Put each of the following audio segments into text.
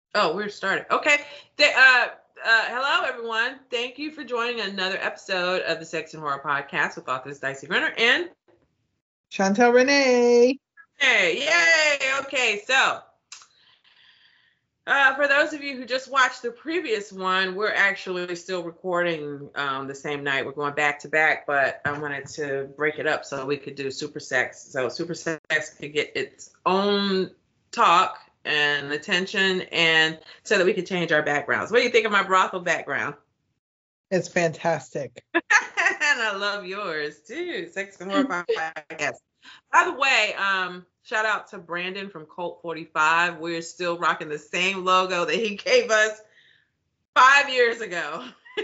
Oh, we're started. Okay. Hello, everyone. Thank you for joining another episode of the Sex and Horror Podcast with authors Dicey Renner and Chantel Renee. Hey, yay. Okay, so for those of you who just watched the previous one, we're actually still recording the same night. We're going back to back, but I wanted to break it up so we could do Super Sex. So Super Sex could get its own talk and attention, and so that we could change our backgrounds. What do you think of my brothel background? It's fantastic. And I love yours too. Sex and Horror Podcast. By the way, shout out to Brandon from Colt 45. We're still rocking the same logo that he gave us 5 years ago.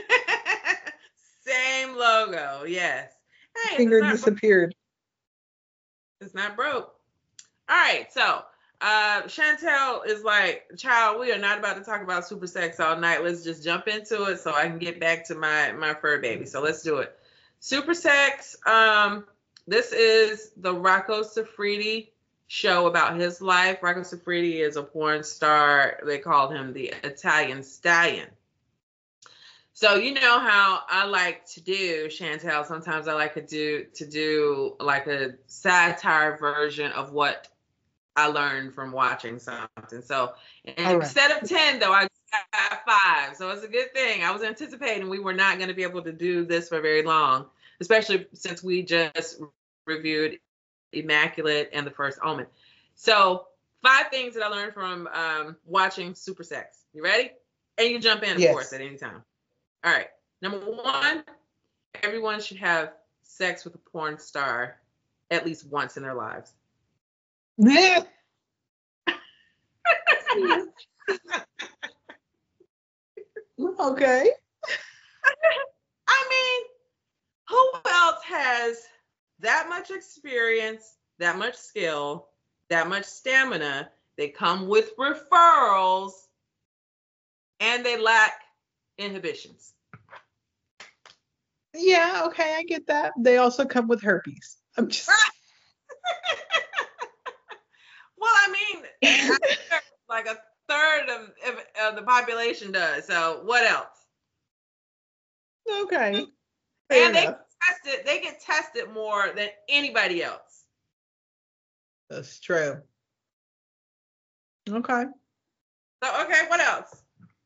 Same logo, yes. Hey, Finger disappeared. It's not broke. All right, so Chantel is like, child, we are not about to talk about super sex all night. Let's just jump into it so I can get back to my fur baby. So let's do it. Super sex. This is the Rocco Siffredi show about his life. Rocco Siffredi is a porn star. They called him the Italian Stallion. So you know how I like to do, Chantel. Sometimes I like to do like a satire version of what I learned from watching something. So instead of 10, though, I got 5. So it's a good thing. I was anticipating we were not going to be able to do this for very long, especially since we just reviewed Immaculate and The First Omen. So 5 things that I learned from watching Super Sex. You ready? And you jump in, of course, at any time. All right. Number 1, everyone should have sex with a porn star at least once in their lives. Okay. I mean, who else has that much experience, that much skill, that much stamina? They come with referrals and they lack inhibitions. Yeah, okay, I get that. They also come with herpes. I'm just Well, I mean, like a third of the population does. So what else? okay. And they get tested more than anybody else. That's true. Okay. So okay, what else?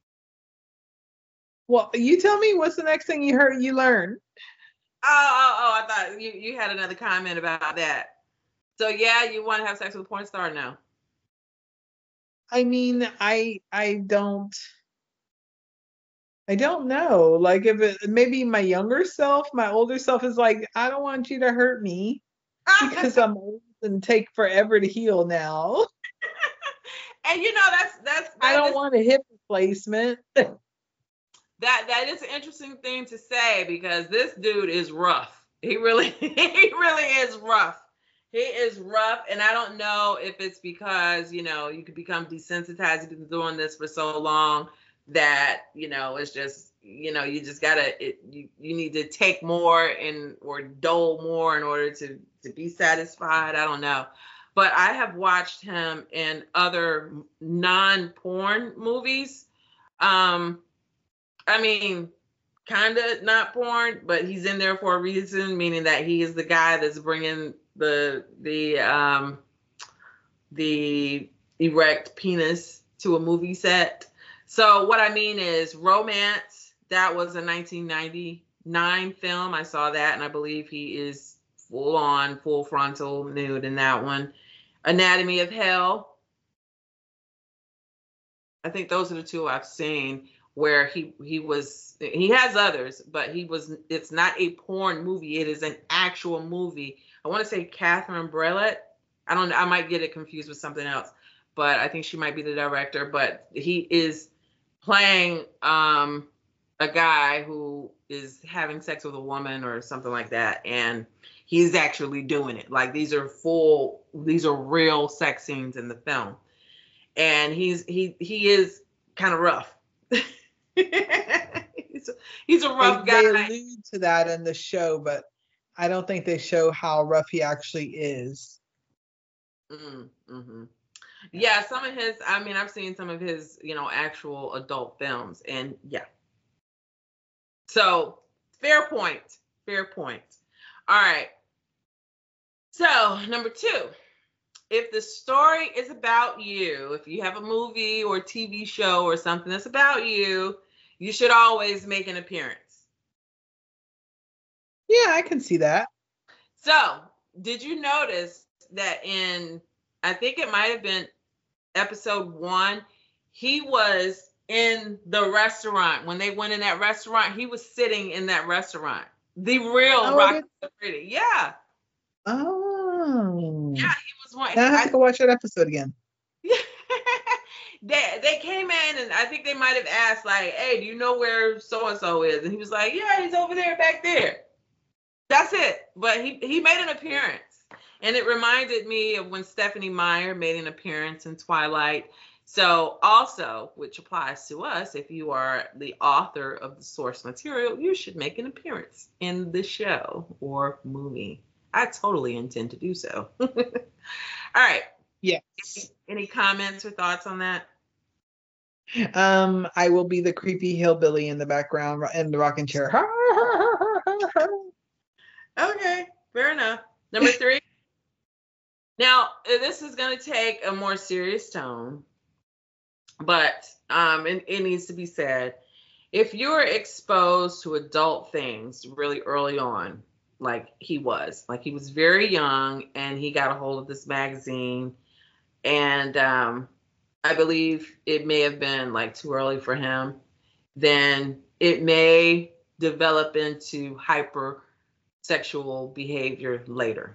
Well, you tell me, what's the next thing you learned? Oh, I thought you had another comment about that. So yeah, you want to have sex with a porn star now? I mean, I don't know. Like, if it, maybe my younger self, my older self is like, I don't want you to hurt me because I'm old and take forever to heal now. And you know that's I don't want a hip replacement. That is an interesting thing to say because this dude is rough. He really is rough. He is rough, and I don't know if it's because, you know, you could become desensitized. You've been doing this for so long that, you know, it's just, you know, you just gotta, you need to take more or dole more in order to be satisfied. I don't know. But I have watched him in other non-porn movies. I mean, kind of not porn, but he's in there for a reason, meaning that he is the guy that's bringing the erect penis to a movie set. So what I mean is Romance. That was a 1999 film. I saw that, and I believe he is full frontal nude in that one. Anatomy of Hell. I think those are the 2 I've seen where he has others, but it's not a porn movie. It is an actual movie. I want to say Catherine Breillat. I don't know. I might get it confused with something else, but I think she might be the director. But he is playing a guy who is having sex with a woman or something like that, and he's actually doing it. Like these are real sex scenes in the film, and he is kind of rough. he's a rough guy. They allude to that in the show, but I don't think they show how rough he actually is. Mm-hmm. Yeah, some of his, I mean, I've seen some of his, actual adult films, and yeah. So, fair point. Fair point. All right. So, number 2, if the story is about you, if you have a movie or TV show or something that's about you, you should always make an appearance. Yeah, I can see that. So, did you notice that I think it might have been episode 1, he was in the restaurant. When they went in that restaurant, he was sitting in that restaurant. The real Rocky Pretty. Yeah. Oh. Yeah, he was one. Now I have to go watch that episode again. They came in, and I think they might have asked, like, hey, do you know where so-and-so is? And he was like, yeah, he's over there, back there. That's it. But he made an appearance. And it reminded me of when Stephenie Meyer made an appearance in Twilight. So also, which applies to us, if you are the author of the source material, you should make an appearance in the show or movie. I totally intend to do so. All right. Yes. Any comments or thoughts on that? I will be the creepy hillbilly in the background in the rocking chair. Okay, fair enough. Number 3. Now, this is going to take a more serious tone, but it needs to be said. If you're exposed to adult things really early on, like he was very young, and he got a hold of this magazine, and I believe it may have been like too early for him, then it may develop into hypersexual behavior later.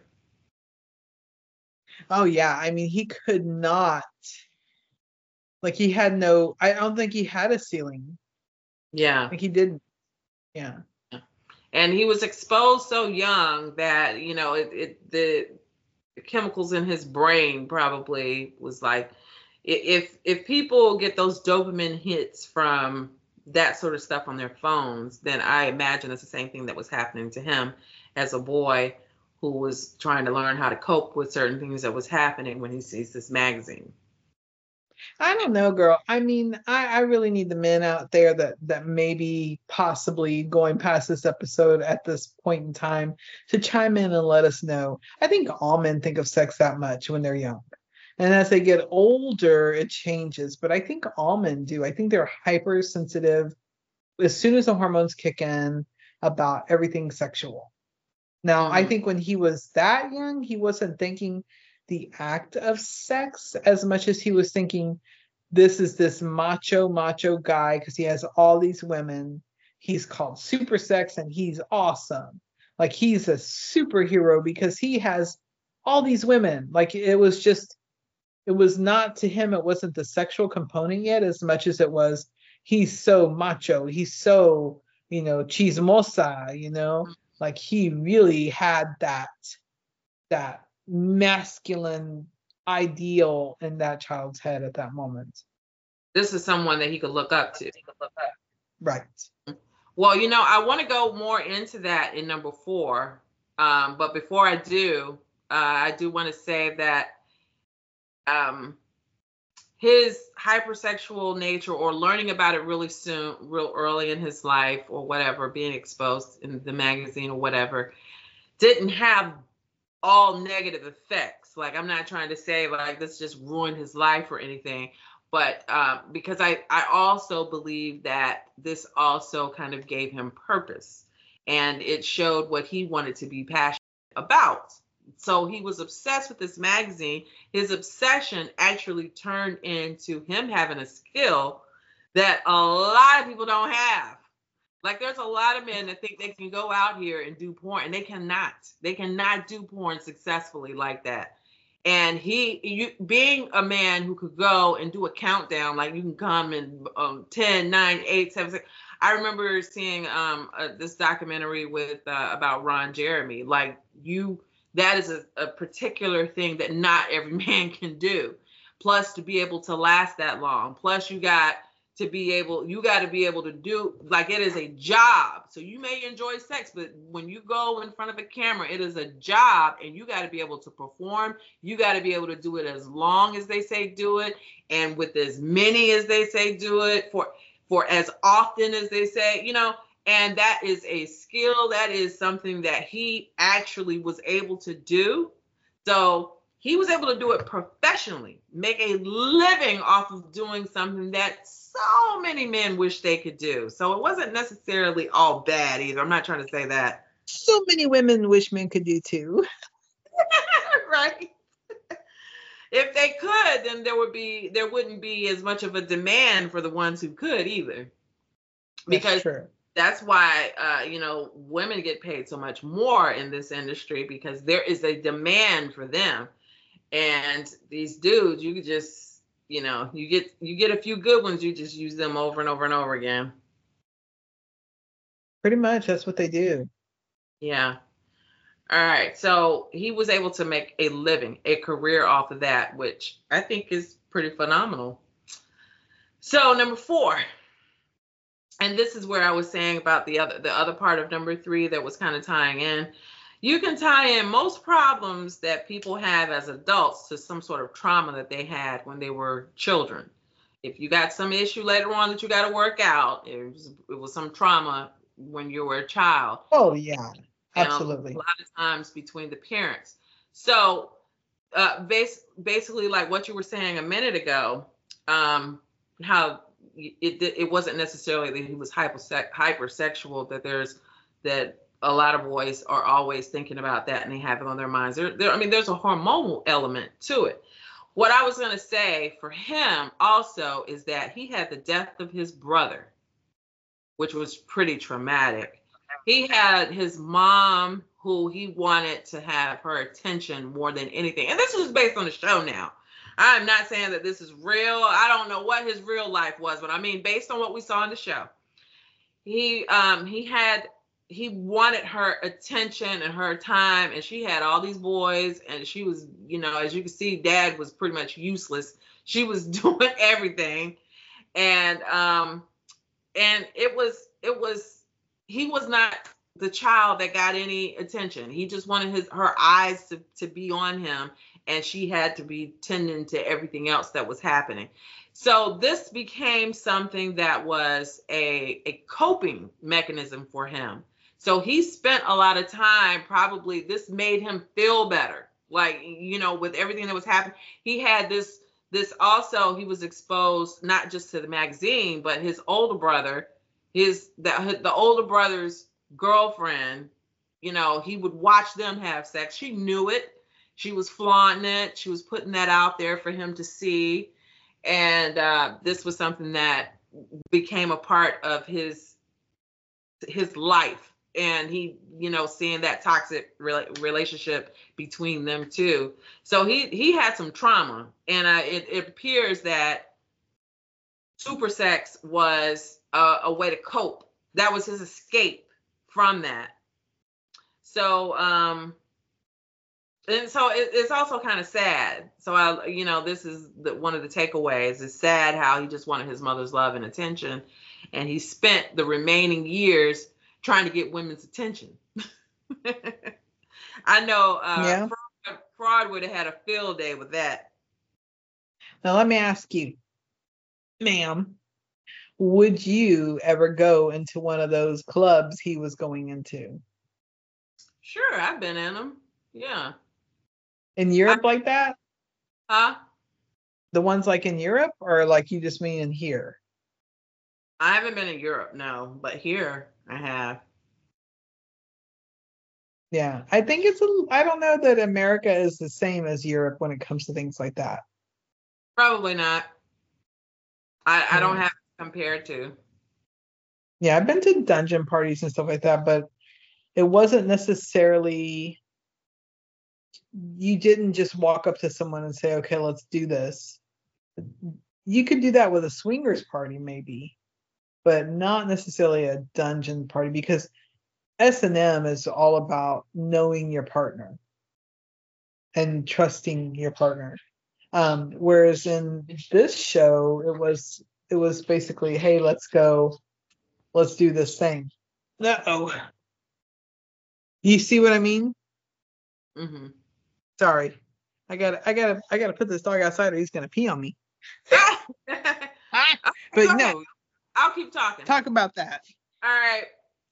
Oh yeah, I mean, he could not. Like, he had no. I don't think he had a ceiling. Yeah. Like, he didn't. Yeah. And he was exposed so young that, the chemicals in his brain probably was like, if people get those dopamine hits from that sort of stuff on their phones, then I imagine it's the same thing that was happening to him as a boy who was trying to learn how to cope with certain things that was happening when he sees this magazine. I don't know, girl. I mean, I really need the men out there that maybe possibly going past this episode at this point in time to chime in and let us know. I think all men think of sex that much when they're young. And as they get older, it changes. But I think all men do. I think they're hypersensitive as soon as the hormones kick in about everything sexual. Now, I think when he was that young, he wasn't thinking the act of sex as much as he was thinking, this is this macho guy because he has all these women. He's called super sex and he's awesome. Like, he's a superhero because he has all these women. Like, it was not to him, it wasn't the sexual component yet as much as it was, he's so macho. He's so, chismosa, like he really had that masculine ideal in that child's head at that moment. This is someone that he could look up to. Right. Well, I want to go more into that in number 4. But before I do want to say that his hypersexual nature, or learning about it real early in his life or whatever, being exposed in the magazine or whatever, didn't have all negative effects. Like, I'm not trying to say like this just ruined his life or anything, but because I also believe that this also kind of gave him purpose, and it showed what he wanted to be passionate about. So he was obsessed with this magazine. His obsession actually turned into him having a skill that a lot of people don't have. Like, there's a lot of men that think they can go out here and do porn, and they cannot. They cannot do porn successfully like that. And being a man who could go and do a countdown, like you can come in 10, 9, 8, 7, 6. I remember seeing this documentary about Ron Jeremy. Like, that is a particular thing that not every man can do. Plus, to be able to last that long. Plus, you got to be able, you got to be able to do, like, it is a job. So you may enjoy sex, but when you go in front of a camera, it is a job, and you got to be able to perform. You got to be able to do it as long as they say do it, and with as many as they say do it, for as often as they say, and that is a skill. That is something that he actually was able to do. So he was able to do it professionally, make a living off of doing something that so many men wish they could do. So it wasn't necessarily all bad either. I'm not trying to say that. So many women wish men could do too. Right. If they could, then there wouldn't be as much of a demand for the ones who could either. Because that's why women get paid so much more in this industry, because there is a demand for them. And these dudes, you could just, you get a few good ones, you just use them over and over and over again. Pretty much, that's what they do. Yeah. All right. So he was able to make a living, a career off of that, which I think is pretty phenomenal. So number 4, and this is where I was saying about the other part of number 3 that was kind of tying in. You can tie in most problems that people have as adults to some sort of trauma that they had when they were children. If you got some issue later on that you got to work out, it was some trauma when you were a child. Oh, yeah, absolutely. A lot of times between the parents. So basically, like what you were saying a minute ago, how it wasn't necessarily that he was hypersexual, that a lot of boys are always thinking about that and they have it on their minds. There's a hormonal element to it. What I was going to say for him also is that he had the death of his brother, which was pretty traumatic. He had his mom, who he wanted to have her attention more than anything. And this was based on the show now. I'm not saying that this is real. I don't know what his real life was, but I mean, based on what we saw in the show, he wanted her attention and her time, and she had all these boys, and she was, as you can see, dad was pretty much useless. She was doing everything. And he was not the child that got any attention. He just wanted her eyes to be on him, and she had to be tending to everything else that was happening. So this became something that was a coping mechanism for him. So he spent a lot of time, probably this made him feel better. Like, with everything that was happening, he had this also, he was exposed not just to the magazine, but his older brother, the older brother's girlfriend, he would watch them have sex. She knew it. She was flaunting it. She was putting that out there for him to see. And this was something that became a part of his life. And he, seeing that toxic relationship between them two. So he had some trauma. And it appears that super sex was a way to cope. That was his escape from that. So, and so it's also kind of sad. So this is one of the takeaways. It's sad how he just wanted his mother's love and attention, and he spent the remaining years trying to get women's attention. I know Fraud would have had a field day with that. Now let me ask you, ma'am, would you ever go into one of those clubs he was going into? Sure, I've been in them. Yeah. In Europe like that? Huh? The ones like in Europe, or like you just mean in here? I haven't been in Europe, no, but here I have. Yeah, I think I don't know that America is the same as Europe when it comes to things like that. Probably not. I don't have it compared to. Yeah, I've been to dungeon parties and stuff like that, but it wasn't necessarily, you didn't just walk up to someone and say, okay, let's do this. You could do that with a swingers party maybe, but not necessarily a dungeon party, because S&M is all about knowing your partner and trusting your partner. Whereas in this show, it was it was basically, hey, let's go, let's do this thing. Uh-oh. You see what I mean? Mm-hmm. Sorry. I gotta put this dog outside or he's gonna pee on me. But no, I'll keep talking. talk about that. All right.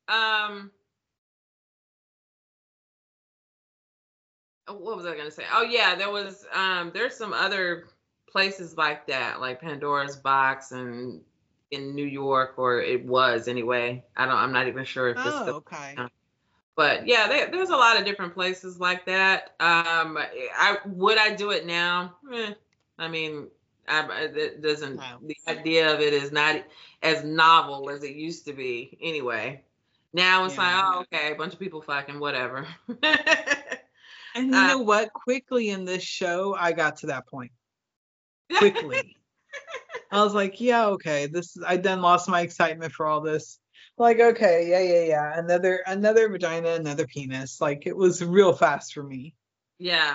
What was I gonna say? Oh yeah, there's some other places like that, like Pandora's Box and in New York, or it was anyway. I'm not even sure if it's still. Okay. But yeah, there's a lot of different places like that. Would I do it now? I mean, it doesn't. No. The idea of it is not as novel as it used to be. Anyway, now it's like, oh, okay, a bunch of people fucking whatever. And you know what? Quickly in this show, I got to that point. Quickly. I was like, yeah, okay. I then lost my excitement for all this. Like, okay, yeah. Another vagina, another penis. Like, it was real fast for me. Yeah.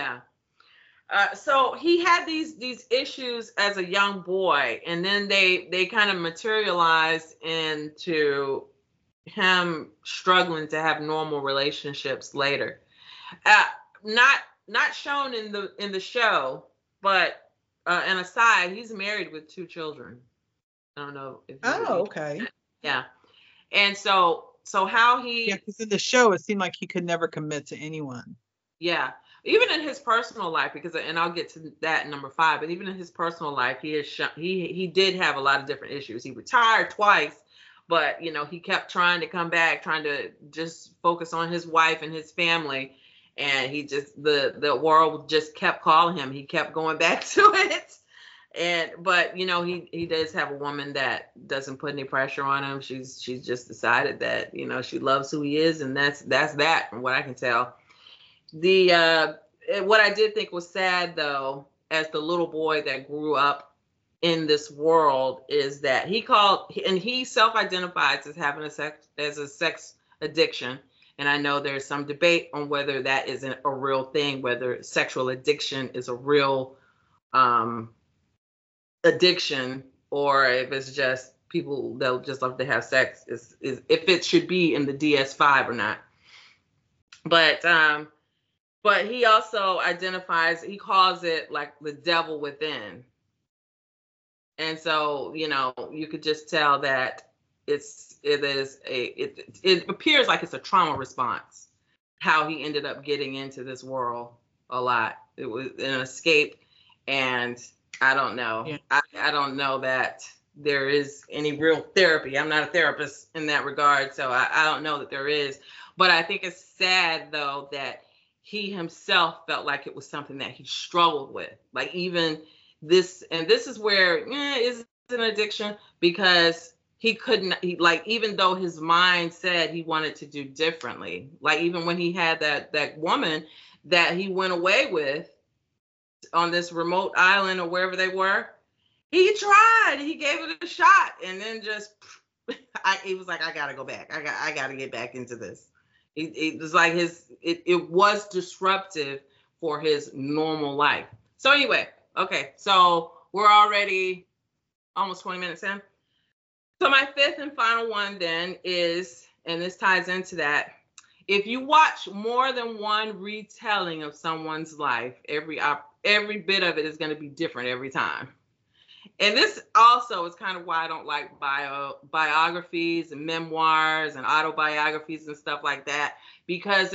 So he had these issues as a young boy, and then they kind of materialized into him struggling to have normal relationships later. Not shown in the show, but an aside, he's married with 2 children. I don't know if okay. Yeah. And so how he because in the show it seemed like he could never commit to anyone. Yeah. Even in his personal life, and I'll get to that in number 5, but even in his personal life, he did have a lot of different issues. He retired twice, but he kept trying to come back, trying to just focus on his wife and his family. And he just, the world just kept calling him. He kept going back to it. But he does have a woman that doesn't put any pressure on him. She's just decided that, she loves who he is. And that's that, from what I can tell. What I did think was sad, though, as the little boy that grew up in this world, is that he self-identifies as having a sex addiction. And I know there's some debate on whether that isn't a real thing, whether sexual addiction is a real addiction, or if it's just people that just love to have sex, is if it should be in the DS5 or not. But he also he calls it like the devil within. And so, you could just tell that it appears like it's a trauma response, how he ended up getting into this world a lot. It was an escape, and I don't know. Yeah. I don't know that there is any real therapy. I'm not a therapist in that regard, so I don't know that there is. But I think it's sad, though, that he himself felt like it was something that he struggled with. Like even this, and this is where is an addiction, because he couldn't, even though his mind said he wanted to do differently, like even when he had that woman that he went away with on this remote island or wherever they were, he tried, he gave it a shot, and then just, he was like, I gotta go back. I gotta get back into this. It was like it was disruptive for his normal life. So anyway, okay, so we're already almost 20 minutes in. So my 5th and final one then is, and this ties into that, if you watch more than one retelling of someone's life, every bit of it is going to be different every time. And this also is kind of why I don't like biographies and memoirs and autobiographies and stuff like that, because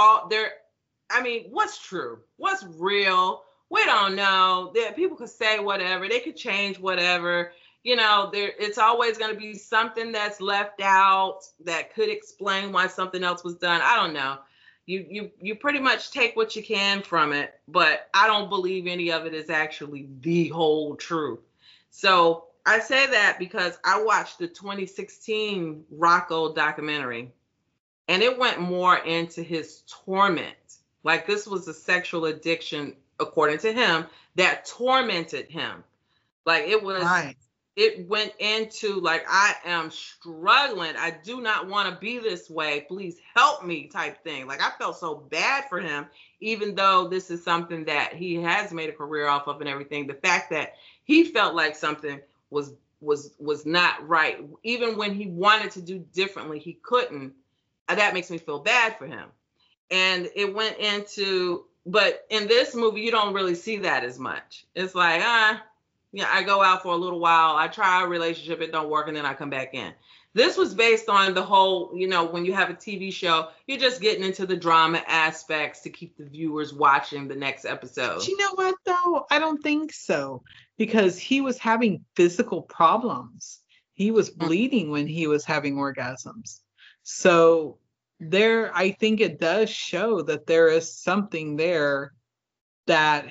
what's true? What's real? We don't know. People could say whatever. They could change whatever. It's always going to be something that's left out that could explain why something else was done. I don't know. You pretty much take what you can from it, but I don't believe any of it is actually the whole truth. So I say that because I watched the 2016 Rocco documentary, and it went more into his torment. Like this was a sexual addiction, according to him, that tormented him. Like it was, right. It went into like, I am struggling. I do not want to be this way. Please help me type thing. Like I felt so bad for him, even though this is something that he has made a career off of and everything. The fact that he felt like something was was not right. Even when he wanted to do differently, he couldn't. That makes me feel bad for him. And it went into, but in this movie, you don't really see that as much. It's like, yeah, I go out for a little while, I try a relationship, it don't work, and then I come back in. This was based on the whole, when you have a TV show, you're just getting into the drama aspects to keep the viewers watching the next episode. But you know what, though? I don't think so, because he was having physical problems. He was bleeding when he was having orgasms. So I think it does show that there is something there that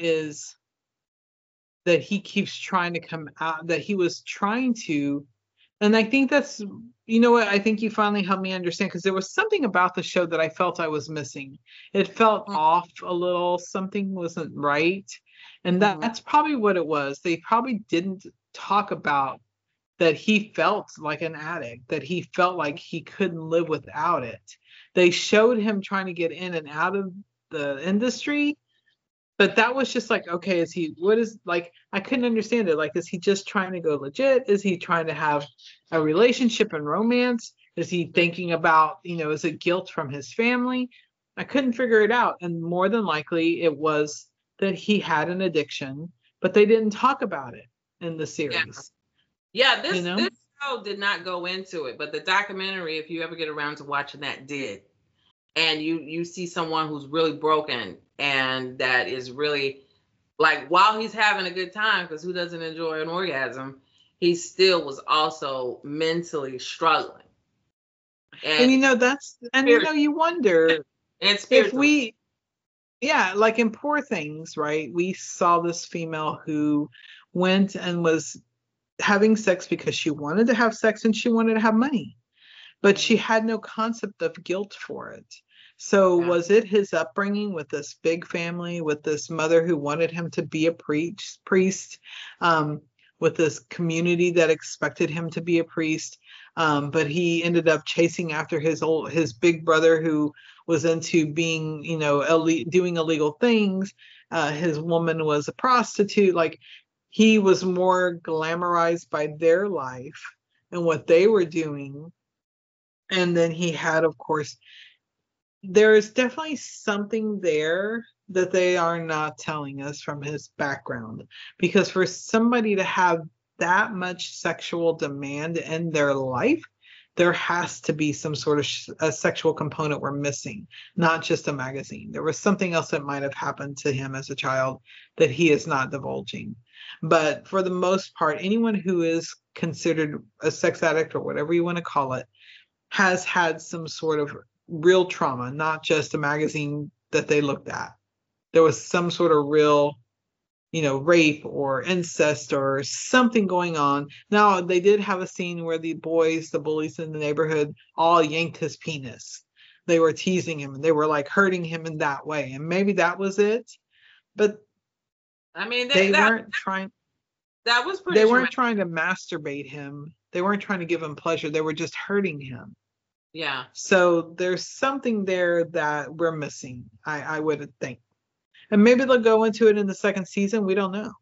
he keeps trying to come out, that he was trying to. And I think that's, what, I think you finally helped me understand, because there was something about the show that I felt I was missing. It felt off a little, something wasn't right. And that's probably what it was. They probably didn't talk about that he felt like an addict, that he felt like he couldn't live without it. They showed him trying to get in and out of the industry, but that was just like, okay, I couldn't understand it. Like, is he just trying to go legit? Is he trying to have a relationship and romance? Is he thinking about, is it guilt from his family? I couldn't figure it out. And more than likely it was that he had an addiction, but they didn't talk about it in the series. Yeah, this show did not go into it, but the documentary, if you ever get around to watching that, did. And you see someone who's really broken, and that is really, like, while he's having a good time, because who doesn't enjoy an orgasm, he still was also mentally struggling. And you wonder if like in Poor Things, right? We saw this female who went and was having sex because she wanted to have sex and she wanted to have money, but she had no concept of guilt for it. So was it his upbringing with this big family, with this mother who wanted him to be a priest, with this community that expected him to be a priest, but he ended up chasing after his big brother who was into being, doing illegal things. His woman was a prostitute. Like, he was more glamorized by their life and what they were doing. And then he had, of course, there is definitely something there that they are not telling us from his background, because for somebody to have that much sexual demand in their life, there has to be some sort of a sexual component we're missing, not just a magazine. There was something else that might have happened to him as a child that he is not divulging. But for the most part, anyone who is considered a sex addict or whatever you want to call it has had some sort of real trauma, not just a magazine that they looked at. There was some sort of real, rape or incest or something going on. Now, they did have a scene where the bullies in the neighborhood, all yanked his penis. They were teasing him and they were like hurting him in that way. And maybe that was it. But I mean, they weren't trying. That was pretty. They weren't trying to masturbate him. They weren't trying to give him pleasure. They were just hurting him. Yeah. So there's something there that we're missing, I would think. And maybe they'll go into it in the second season. We don't know.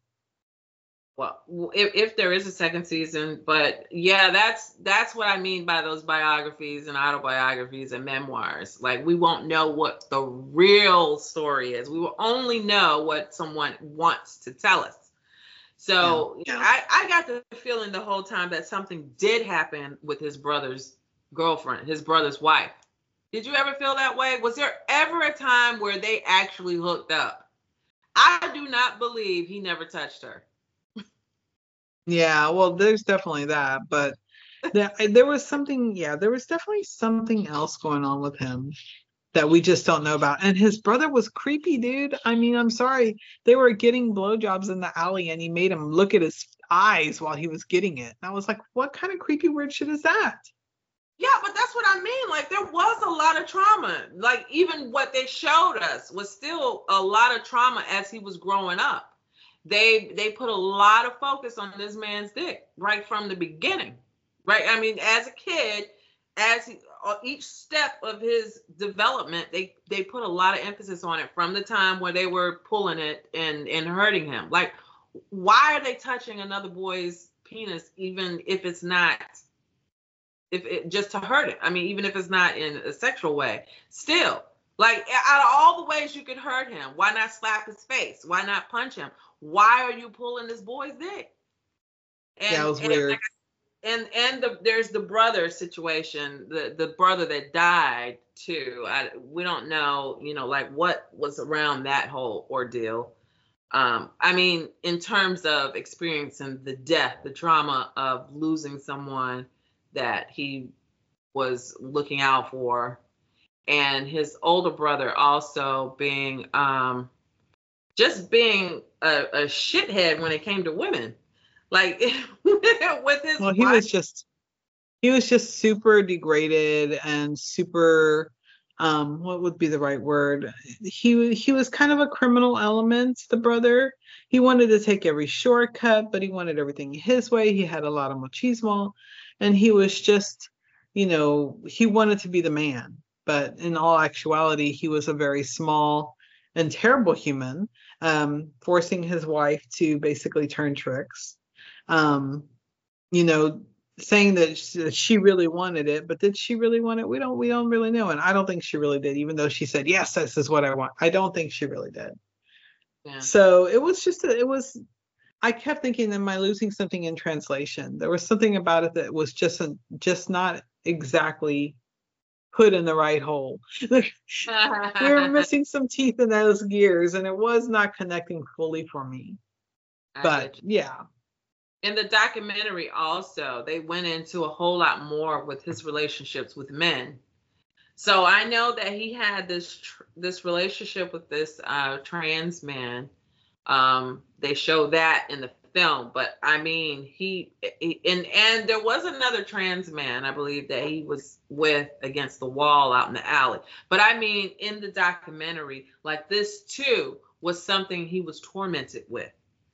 Well, if there is a second season, but yeah, that's what I mean by those biographies and autobiographies and memoirs. Like, we won't know what the real story is. We will only know what someone wants to tell us. So I got the feeling the whole time that something did happen with his brother's girlfriend, his brother's wife. Did you ever feel that way? Was there ever a time where they actually hooked up? I do not believe he never touched her. Yeah, well, there's definitely that, but there was something, there was definitely something else going on with him that we just don't know about. And his brother was creepy, dude. I mean, I'm sorry. They were getting blowjobs in the alley and he made him look at his eyes while he was getting it. And I was like, what kind of creepy weird shit is that? Yeah, but that's what I mean. Like, there was a lot of trauma. Like, even what they showed us was still a lot of trauma as he was growing up. They put a lot of focus on this man's dick right from the beginning, right? I mean, as a kid, each step of his development, they put a lot of emphasis on it from the time where they were pulling it and hurting him. Like, why are they touching another boy's penis, even if it's not, if it just to hurt it. I mean, even if it's not in a sexual way, still, like out of all the ways you could hurt him, why not slap his face? Why not punch him? Why are you pulling this boy's dick? Yeah, it was weird. There's the brother situation, the brother that died too. We don't know, like what was around that whole ordeal. I mean, in terms of experiencing the death, the trauma of losing someone that he was looking out for, and his older brother also being just being a shithead when it came to women, like with his well, wife. he was just super degraded and super what would be the right word? He was kind of a criminal element, the brother. He wanted to take every shortcut, but he wanted everything his way. He had a lot of machismo, and he was just, he wanted to be the man. But in all actuality, he was a very small and terrible human, forcing his wife to basically turn tricks. You know, saying that she really wanted it, but did she really want it? We don't really know, and I don't think she really did, even though she said, yes, this is what I want. I don't think she really did. Yeah. So it was I kept thinking, am I losing something in translation? There was something about it that was just not exactly put in the right hole. We were missing some teeth in those gears, and it was not connecting fully for me. But yeah. In the documentary also, they went into a whole lot more with his relationships with men. So I know that he had this relationship with this trans man. They show that in the film, but I mean, and there was another trans man, I believe, that he was with against the wall out in the alley. But I mean, in the documentary, like this too was something he was tormented with.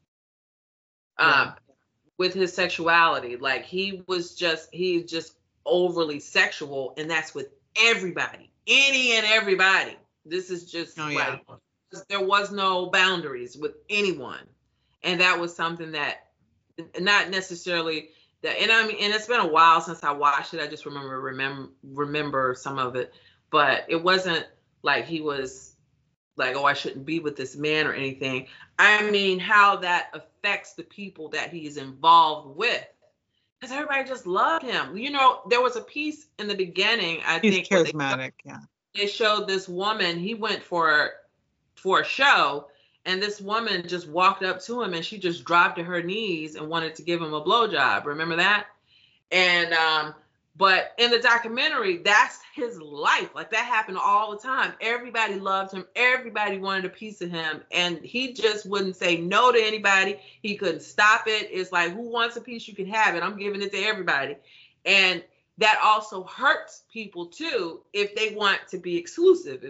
With his sexuality, like he's just overly sexual, and that's with everybody, any and everybody. This is just there was no boundaries with anyone, and that was something that not necessarily that. And I mean, and it's been a while since I watched it. I just remember some of it, but it wasn't like he was like, oh, I shouldn't be with this man or anything. I mean, how that affects the people that he's involved with. Because everybody just loved him. There was a piece in the beginning, he's charismatic, they showed this woman, he went for a show, and this woman just walked up to him and she just dropped to her knees and wanted to give him a blowjob. Remember that? And but in the documentary, that's his life. Like that happened all the time. Everybody loved him. Everybody wanted a piece of him. And he just wouldn't say no to anybody. He couldn't stop it. It's like, who wants a piece? You can have it. I'm giving it to everybody. And that also hurts people too, if they want to be exclusive.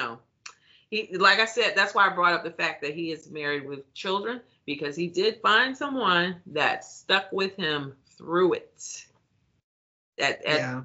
Like I said, that's why I brought up the fact that he is married with children, because he did find someone that stuck with him through it. At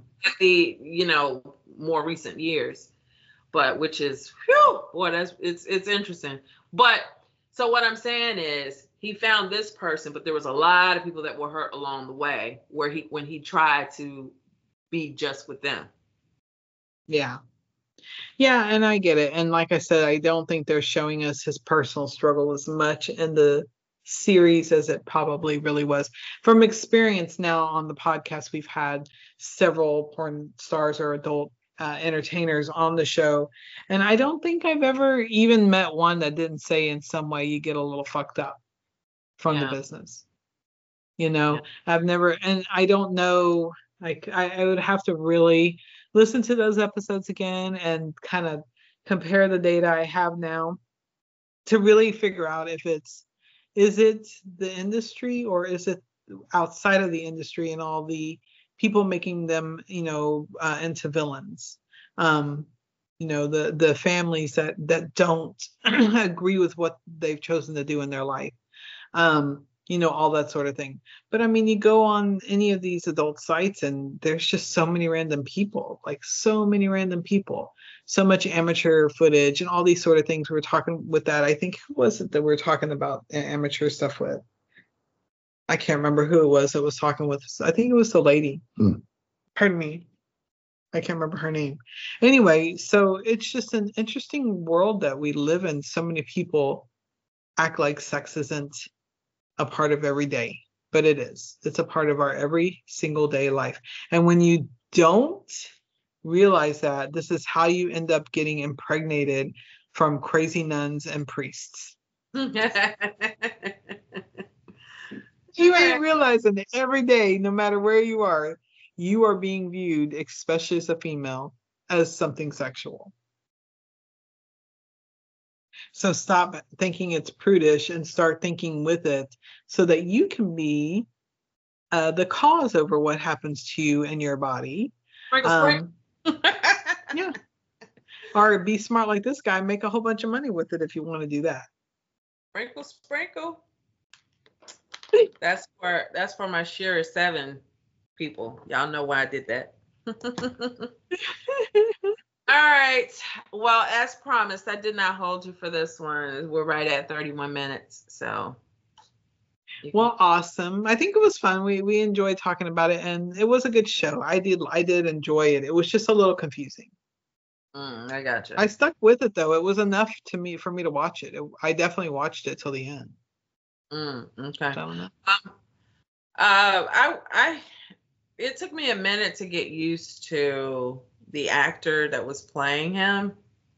the more recent years, but which is it's interesting. But so what I'm saying is he found this person, but there was a lot of people that were hurt along the way when he tried to be just with them. Yeah, and I get it. And like I said, I don't think they're showing us his personal struggle as much in the series as it probably really was. From experience now on the podcast, we've had several porn stars or adult entertainers on the show, and I don't think I've ever even met one that didn't say in some way you get a little fucked up from the business. I've never, and I don't know, like I would have to really listen to those episodes again and kind of compare the data I have now to really figure out if is it the industry or is it outside of the industry and all the people making them, into villains? The families that don't agree with what they've chosen to do in their life. All that sort of thing. But I mean, you go on any of these adult sites and there's just so many random people, so much amateur footage and all these sort of things. We were talking with that. I think who was it that we were talking about amateur stuff with? I can't remember who it was that was talking with us. I think it was the lady. Pardon me. I can't remember her name. Anyway, so it's just an interesting world that we live in. So many people act like sex isn't a part of every day, but it is. It's a part of our every single day life. And when you don't realize that, this is how you end up getting impregnated from crazy nuns and priests. You ain't realizing that every day, no matter where you are being viewed, especially as a female, as something sexual. So stop thinking it's prudish and start thinking with it so that you can be the cause over what happens to you and your body. Yeah. Or be smart like this guy, make a whole bunch of money with it if you want to do that. Sprinkle, sprinkle. That's for my Shearer 7 people. Y'all know why I did that. All right. Well, as promised, I did not hold you for this one. We're right at 31 minutes. So. Well, awesome. I think it was fun. We enjoyed talking about it, and it was a good show. I did enjoy it. It was just a little confusing. I gotcha. I stuck with it though. It was enough for me to watch it. I definitely watched it till the end. Okay. So, it took me a minute to get used to the actor that was playing him.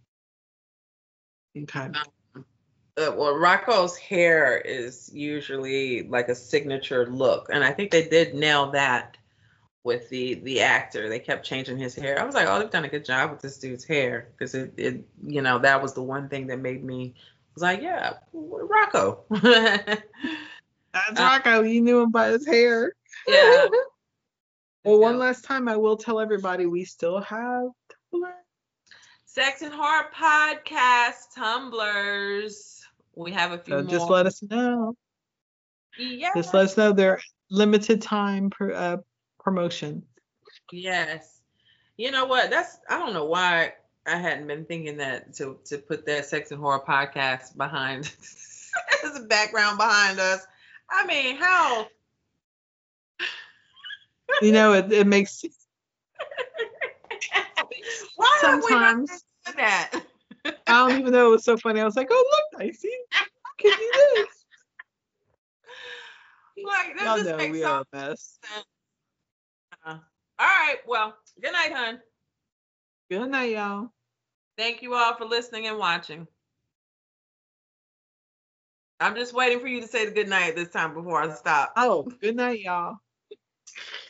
Okay. Well, Rocco's hair is usually like a signature look, and I think they did nail that with the actor. They kept changing his hair. I was like, oh, they've done a good job with this dude's hair, because it that was the one thing that made me was like, yeah, Rocco. That's Rocco. You knew him by his hair. Yeah. Well, one last time, I will tell everybody we still have Tumblr. Sex and Horror Podcast Tumblrs. We have a few more. Just let us know. Yes. Just let us know they're limited time promotion. Yes. You know what? I don't know why I hadn't been thinking that to put that Sex and Horror Podcast behind as a background behind us. I mean, how? It makes why sometimes have we not done that? I don't even know. It was so funny. I was like, oh, look, Dicey, can you do this? Like, that y'all just know makes we are a mess. All right. Well, good night, hon. Good night, y'all. Thank you all for listening and watching. I'm just waiting for you to say the good night this time before I stop. Oh, good night, y'all.